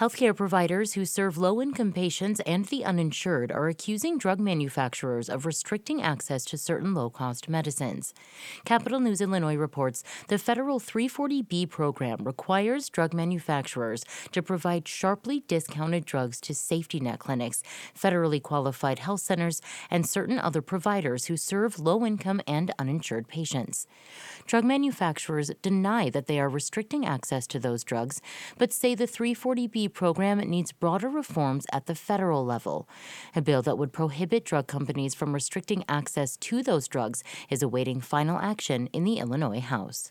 Healthcare providers who serve low income patients and the uninsured are accusing drug manufacturers of restricting access to certain low cost medicines. Capital News Illinois reports the federal 340B program requires drug manufacturers to provide sharply discounted drugs to safety net clinics, federally qualified health centers, and certain other providers who serve low income and uninsured patients. Drug manufacturers deny that they are restricting access to those drugs, but say the 340B program needs broader reforms at the federal level. A bill that would prohibit drug companies from restricting access to those drugs is awaiting final action in the Illinois House.